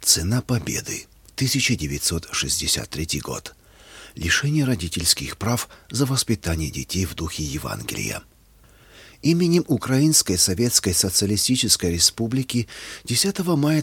Цена победы. 1963 год. Лишение родительских прав за воспитание детей в духе Евангелия. Именем Украинской Советской Социалистической Республики 10 мая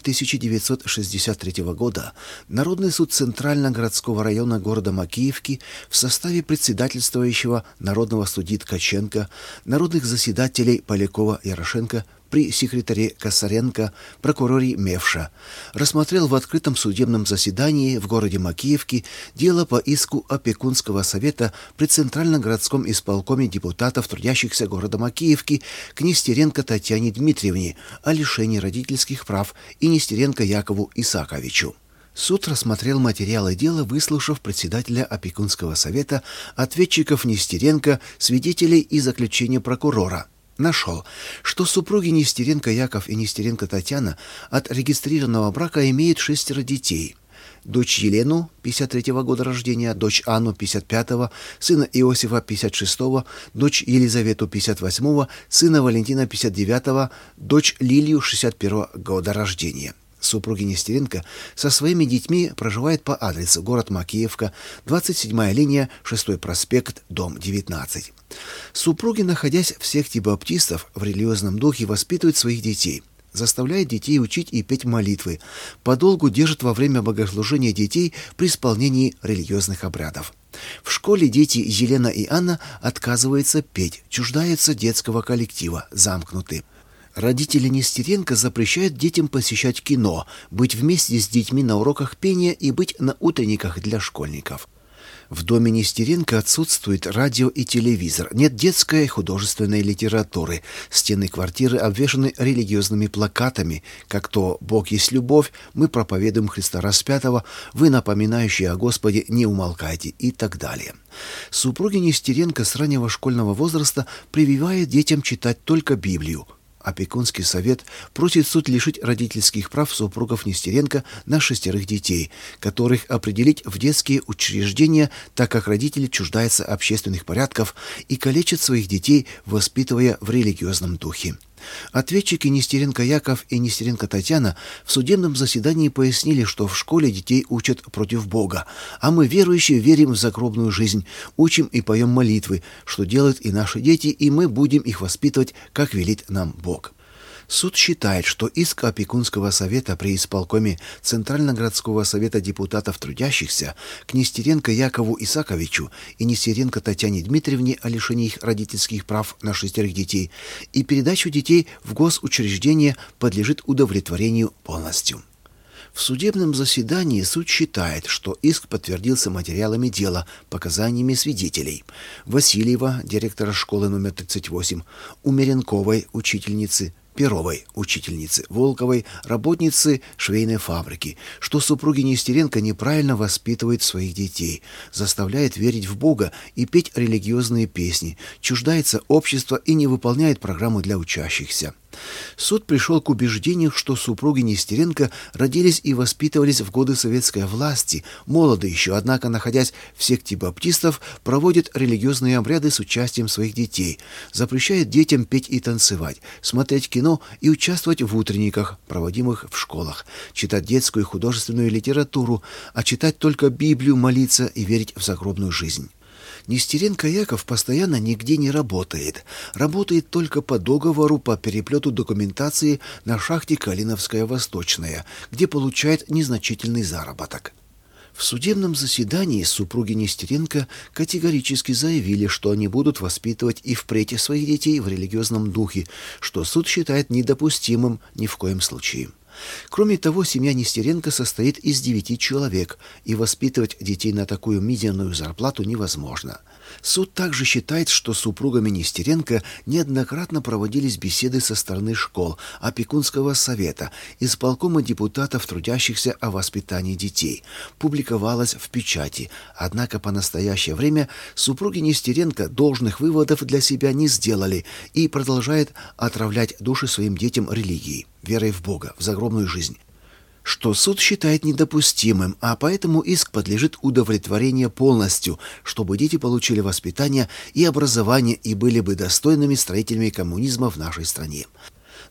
1963 года Народный суд Центрально-городского района города Макеевки в составе председательствующего народного судьи Ткаченко, народных заседателей Полякова-Ярошенко при секретаре Косаренко, прокуроре Мевша, рассмотрел в открытом судебном заседании в городе Макеевки дело по иску опекунского совета при Центрально-городском исполкоме депутатов, трудящихся города Макеевки, к Нестеренко Татьяне Дмитриевне о лишении родительских прав и Нестеренко Якову Исаковичу. Суд рассмотрел материалы дела, выслушав председателя опекунского совета, ответчиков Нестеренко, свидетелей и заключение прокурора. Нашел, что супруги Нестеренко Яков и Нестеренко Татьяна от регистрированного брака имеют 6 детей. Дочь Елену, 53-го года рождения, дочь Анну, 55-го, сына Иосифа, 56-го, дочь Елизавету, 58-го, сына Валентина, 59-го, дочь Лилию, 61-го года рождения. Супруги Нестеренко со своими детьми проживают по адресу город Макеевка, 27-я линия, 6-й проспект, дом 19. Супруги, находясь в секте баптистов, в религиозном духе воспитывают своих детей, заставляют детей учить и петь молитвы, подолгу держат во время богослужения детей при исполнении религиозных обрядов. В школе дети Елена и Анна отказываются петь, чуждаются детского коллектива, замкнуты. Родители Нестеренко запрещают детям посещать кино, быть вместе с детьми на уроках пения и быть на утренниках для школьников. В доме Нестеренко отсутствует радио и телевизор, нет детской и художественной литературы, стены квартиры обвешаны религиозными плакатами, как то «Бог есть любовь», «Мы проповедуем Христа распятого», «Вы, напоминающие о Господе, не умолкайте» и так далее. Супруги Нестеренко с раннего школьного возраста прививают детям читать только Библию. Опекунский совет просит суд лишить родительских прав супругов Нестеренко на 6 детей, которых определить в детские учреждения, так как родители чуждаются общественных порядков и калечат своих детей, воспитывая в религиозном духе. Ответчики Нестеренко Яков и Нестеренко Татьяна в судебном заседании пояснили, что в школе детей учат против Бога, а мы, верующие, верим в загробную жизнь, учим и поем молитвы, что делают и наши дети, и мы будем их воспитывать, как велит нам Бог. Суд считает, что иск опекунского совета при исполкоме Центрально-городского совета депутатов трудящихся к Нестеренко Якову Исаковичу и Нестеренко Татьяне Дмитриевне о лишении их родительских прав на 6 детей и передачу детей в госучреждение подлежит удовлетворению полностью. В судебном заседании суд считает, что иск подтвердился материалами дела, показаниями свидетелей: Васильева, директора школы номер 38, Умеренковой, учительницы, Перовой, учительницы, Волковой, работницы швейной фабрики, что супруги Нестеренко неправильно воспитывают своих детей, заставляет верить в Бога и петь религиозные песни, чуждается общества и не выполняет программу для учащихся. Суд пришел к убеждению, что супруги Нестеренко родились и воспитывались в годы советской власти, молоды еще, однако, находясь в секте баптистов, проводят религиозные обряды с участием своих детей, запрещают детям петь и танцевать, смотреть кино и участвовать в утренниках, проводимых в школах, читать детскую и художественную литературу, а читать только Библию, молиться и верить в загробную жизнь. Нестеренко Яков постоянно нигде не работает. Работает только по договору по переплету документации на шахте Калиновская Восточная, где получает незначительный заработок. В судебном заседании супруги Нестеренко категорически заявили, что они будут воспитывать и впредь своих детей в религиозном духе, что суд считает недопустимым ни в коем случае. Кроме того, семья Нестеренко состоит из 9 человек, и воспитывать детей на такую мизерную зарплату невозможно. Суд также считает, что супругами Нестеренко неоднократно проводились беседы со стороны школ, опекунского совета, исполкома депутатов, трудящихся о воспитании детей, публиковалось в печати, однако по настоящее время супруги Нестеренко должных выводов для себя не сделали и продолжают отравлять души своим детям религией, верой в Бога, в загробную жизнь, что суд считает недопустимым, а поэтому иск подлежит удовлетворению полностью, чтобы дети получили воспитание и образование и были бы достойными строителями коммунизма в нашей стране.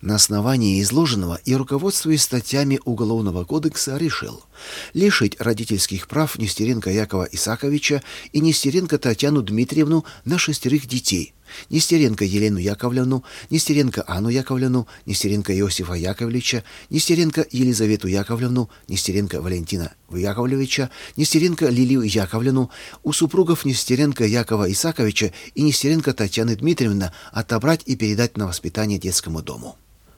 На основании изложенного и руководствуясь статьями Уголовного кодекса решил лишить родительских прав Нестеренко Якова Исаковича и Нестеренко Татьяну Дмитриевну на 6 детей: Нестеренко Елену Яковлевну, Нестеренко Анну Яковлевну, Нестеренко Иосифа Яковлевича, Нестеренко Елизавету Яковлевну, Нестеренко Валентина Яковлевича, Нестеренко Лилию Яковлевну, у супругов Нестеренко Якова Исаковича и Нестеренко Татьяны Дмитриевны отобрать и передать на воспитание детскому дому.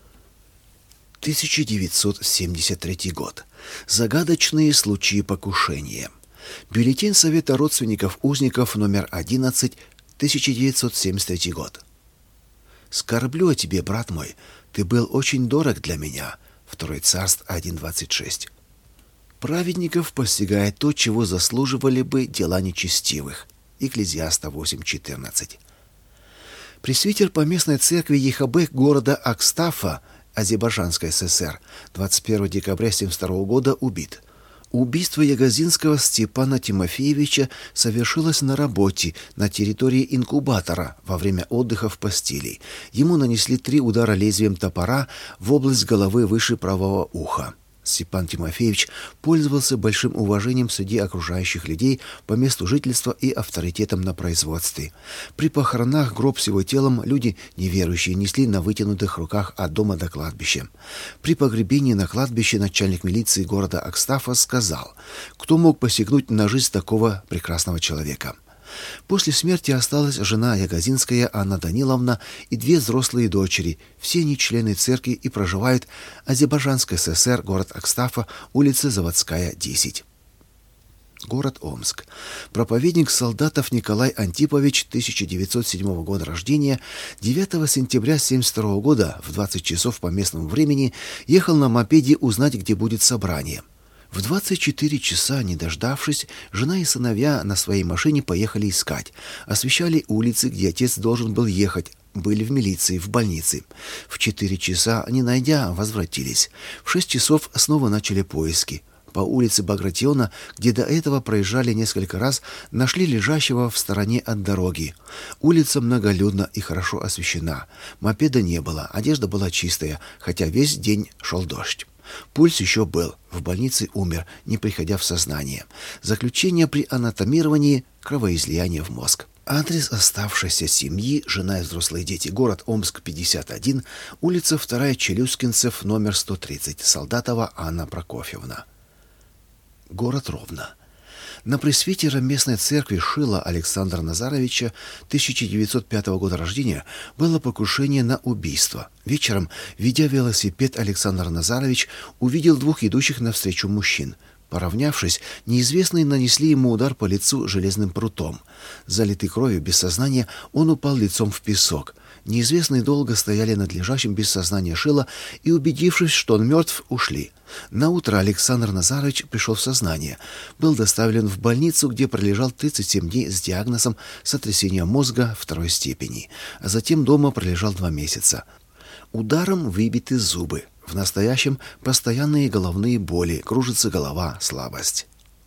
1973 год. Загадочные случаи покушения. Бюллетень Совета родственников узников номер 11, 1973 год. «Скорблю о тебе, брат мой, ты был очень дорог для меня». 2 Царств 1:26. Праведников постигает то, чего заслуживали бы дела нечестивых. Экклезиаста 8:14. Пресвитер поместной церкви ЕХБ города Акстафа, Азербайджанской ССР, 21 декабря 1972 года убит. Убийство Ягозинского Степана Тимофеевича совершилось на работе на территории инкубатора во время отдыха в постели. Ему нанесли 3 удара лезвием топора в область головы выше правого уха. Степан Тимофеевич пользовался большим уважением среди окружающих людей по месту жительства и авторитетом на производстве. При похоронах гроб с его телом люди неверующие несли на вытянутых руках от дома до кладбища. При погребении на кладбище начальник милиции города Акстафа сказал: «Кто мог посягнуть на жизнь такого прекрасного человека?» После смерти осталась жена Ягозинская Анна Даниловна и 2 взрослые дочери. Все они члены церкви и проживают в Азербайджанской ССР, город Акстафа, улица Заводская, 10. Город Омск. Проповедник Солдатов Николай Антипович, 1907 года рождения, 9 сентября 1972 года в 20 часов по местному времени ехал на мопеде узнать, где будет собрание. В 24 часа, не дождавшись, жена и сыновья на своей машине поехали искать. Освещали улицы, где отец должен был ехать. Были в милиции, в больнице. В 4 часа, не найдя, возвратились. В 6 часов снова начали поиски. По улице Багратиона, где до этого проезжали несколько раз, нашли лежащего в стороне от дороги. Улица многолюдна и хорошо освещена. Мопеда не было, одежда была чистая, хотя весь день шел дождь. Пульс еще был. В больнице умер, не приходя в сознание. Заключение при анатомировании – кровоизлияние в мозг. Адрес оставшейся семьи: жена и взрослые дети, город Омск, 51, улица 2, Челюскинцев, номер 130, Солдатова Анна Прокофьевна. Город Ровно. На пресвитера местной церкви Шила Александра Назаровича, 1905 года рождения, было покушение на убийство. Вечером, ведя велосипед, Александр Назарович увидел 2 идущих навстречу мужчин. Поравнявшись, неизвестные нанесли ему удар по лицу железным прутом. Залитый кровью, без сознания, он упал лицом в песок. Неизвестные долго стояли над лежащим без сознания Шила и, убедившись, что он мертв, ушли. Наутро Александр Назарович пришел в сознание. Был доставлен в больницу, где пролежал 37 дней с диагнозом сотрясения мозга 2 степени, а затем дома пролежал 2 месяца. Ударом выбиты зубы. В настоящем постоянные головные боли, кружится голова, слабость.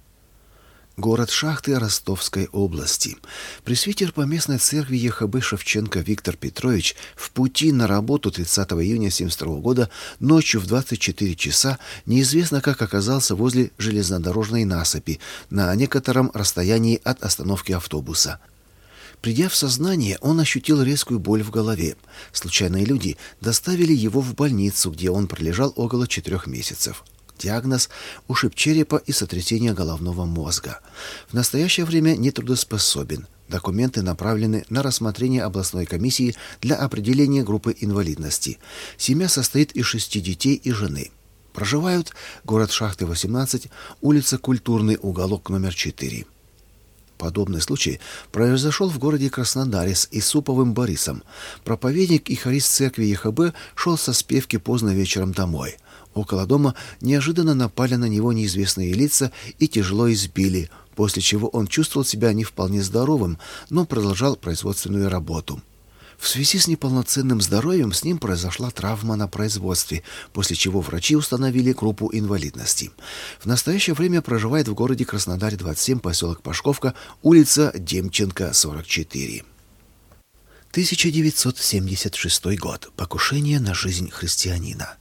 Город Шахты Ростовской области. Пресвитер поместной церкви ЕХБ Шевченко Виктор Петрович в пути на работу 30 июня 1972 года ночью в 24 часа неизвестно как оказался возле железнодорожной насыпи на некотором расстоянии от остановки автобуса. Придя в сознание, он ощутил резкую боль в голове. Случайные люди доставили его в больницу, где он пролежал около 4 месяцев. Диагноз – ушиб черепа и сотрясение головного мозга. В настоящее время нетрудоспособен. Документы направлены на рассмотрение областной комиссии для определения группы инвалидности. Семья состоит из 6 детей и жены. Проживают город Шахты, 18, улица Культурный, уголок номер 4. Подобный случай произошел в городе Краснодаре с Исуповым Борисом. Проповедник и хорист церкви ЕХБ шел со спевки поздно вечером домой. Около дома неожиданно напали на него неизвестные лица и тяжело избили, после чего он чувствовал себя не вполне здоровым, но продолжал производственную работу. В связи с неполноценным здоровьем с ним произошла травма на производстве, после чего врачи установили группу инвалидности. В настоящее время проживает в городе Краснодаре, 27, поселок Пашковка, улица Демченко, 44. 1976 год. Покушение на жизнь христианина.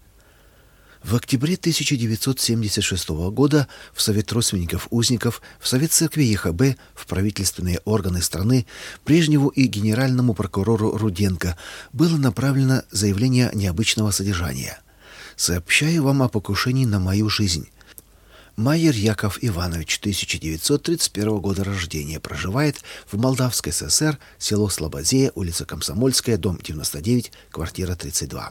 В октябре 1976 года в Совет родственников узников, в Совет церкви ЕХБ, в правительственные органы страны Брежневу и генеральному прокурору Руденко было направлено заявление необычного содержания. «Сообщаю вам о покушении на мою жизнь. Майер Яков Иванович, 1931 года рождения, проживает в Молдавской ССР, село Слободея, улица Комсомольская, дом 99, квартира 32».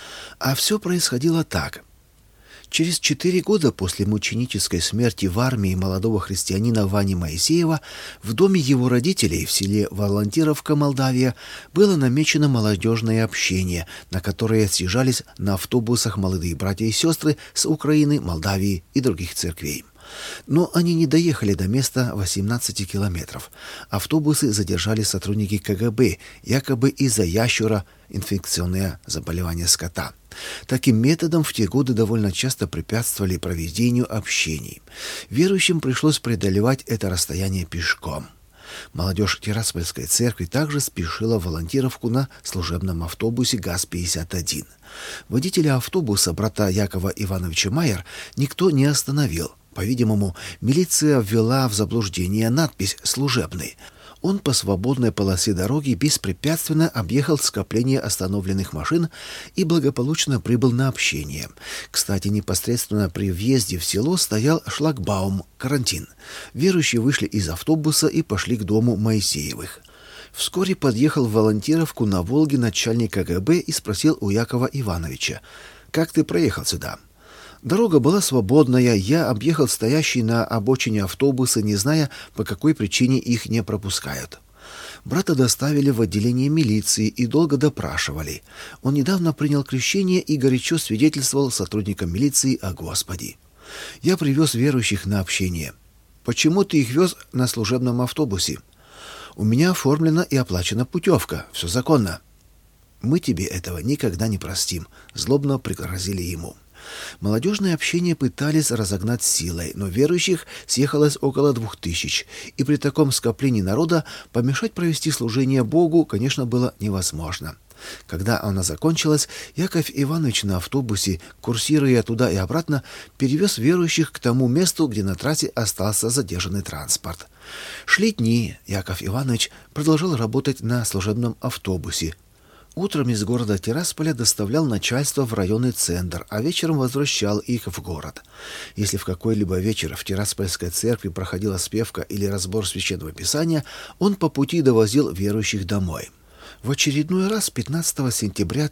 А все происходило так. Через 4 года после мученической смерти в армии молодого христианина Вани Моисеева в доме его родителей в селе Волонтеровка, Молдавия, было намечено молодежное общение, на которое съезжались на автобусах молодые братья и сестры с Украины, Молдавии и других церквей. Но они не доехали до места 18 километров. Автобусы задержали сотрудники КГБ, якобы из-за ящура, инфекционное заболевание скота. Таким методом в те годы довольно часто препятствовали проведению общений. Верующим пришлось преодолевать это расстояние пешком. Молодежь Тираспольской церкви также спешила в Волонтеровку на служебном автобусе ГАЗ-51. Водителя автобуса, брата Якова Ивановича Майер, никто не остановил. По-видимому, милиция ввела в заблуждение надпись «служебный». Он по свободной полосе дороги беспрепятственно объехал скопление остановленных машин и благополучно прибыл на общение. Кстати, непосредственно при въезде в село стоял шлагбаум, карантин. Верующие вышли из автобуса и пошли к дому Моисеевых. Вскоре подъехал в Волонтеровку на Волге начальник КГБ и спросил у Якова Ивановича: «Как ты проехал сюда?» Дорога была свободная, я объехал стоящие на обочине автобусы, не зная, по какой причине их не пропускают. Брата доставили в отделение милиции и долго допрашивали. Он недавно принял крещение и горячо свидетельствовал сотрудникам милиции о Господе. Я привез верующих на общение. «Почему ты их вез на служебном автобусе?» «У меня оформлена и оплачена путевка, все законно». «Мы тебе этого никогда не простим», — злобно пригрозили ему. Молодежное общение пытались разогнать силой, но верующих съехалось около 2000, и при таком скоплении народа помешать провести служение Богу, конечно, было невозможно. Когда оно закончилось, Яков Иванович на автобусе, курсируя туда и обратно, перевез верующих к тому месту, где на трассе остался задержанный транспорт. Шли дни, Яков Иванович продолжал работать на служебном автобусе. Утром из города Тирасполя доставлял начальство в районный центр, а вечером возвращал их в город. Если в какой-либо вечер в Тираспольской церкви проходила спевка или разбор священного писания, он по пути довозил верующих домой. В очередной раз 15 сентября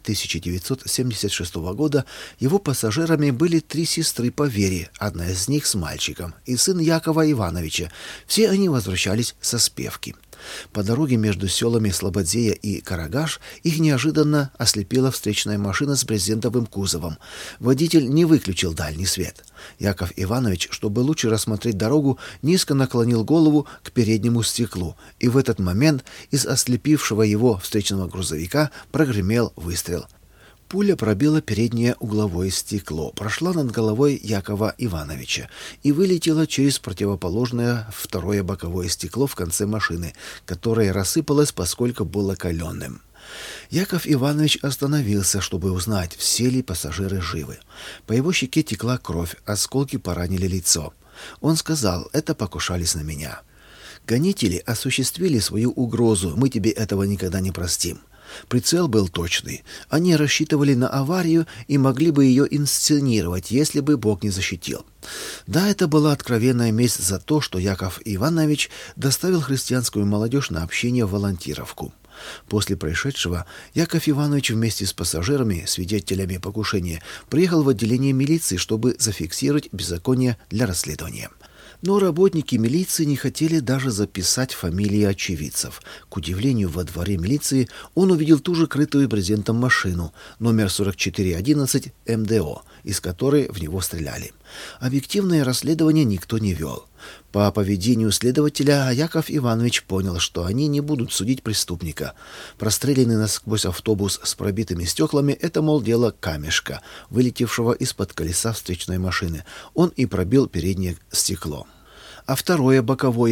1976 года его пассажирами были 3 сестры по вере, одна из них с мальчиком, и сын Якова Ивановича. Все они возвращались со спевки. По дороге между селами Слободея и Карагаш их неожиданно ослепила встречная машина с брезентовым кузовом. Водитель не выключил дальний свет. Яков Иванович, чтобы лучше рассмотреть дорогу, низко наклонил голову к переднему стеклу, и в этот момент из ослепившего его встречного грузовика прогремел выстрел. Пуля пробила переднее угловое стекло, прошла над головой Якова Ивановича и вылетела через противоположное второе боковое стекло в конце машины, которое рассыпалось, поскольку было каленым. Яков Иванович остановился, чтобы узнать, все ли пассажиры живы. По его щеке текла кровь, осколки поранили лицо. Он сказал: «Это покушались на меня». «Гонители осуществили свою угрозу, мы тебе этого никогда не простим». Прицел был точный. Они рассчитывали на аварию и могли бы ее инсценировать, если бы Бог не защитил. Да, это была откровенная месть за то, что Яков Иванович доставил христианскую молодежь на общение в Волонтеровку. После происшедшего Яков Иванович вместе с пассажирами, свидетелями покушения, приехал в отделение милиции, чтобы зафиксировать беззаконие для расследования. Но работники милиции не хотели даже записать фамилии очевидцев. К удивлению, во дворе милиции он увидел ту же крытую брезентом машину, номер 4411 МДО, из которой в него стреляли. Объективное расследование никто не вел. По поведению следователя Яков Иванович понял, что они не будут судить преступника. Простреленный насквозь автобус с пробитыми стеклами — это, мол, дело камешка, вылетевшего из-под колеса встречной машины. Он и пробил переднее стекло. А второе боковое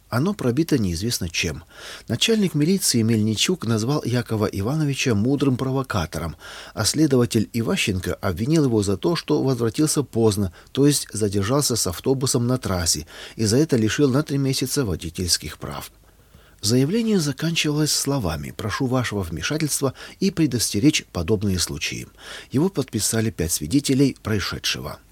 Оно пробито неизвестно чем. Начальник милиции Мельничук назвал Якова Ивановича мудрым провокатором, а следователь Иващенко обвинил его за то, что возвратился поздно, то есть задержался с автобусом на трассе, и за это лишил на 3 месяца водительских прав. Заявление заканчивалось словами «Прошу вашего вмешательства и предостеречь подобные случаи». Его подписали 5 свидетелей происшедшего.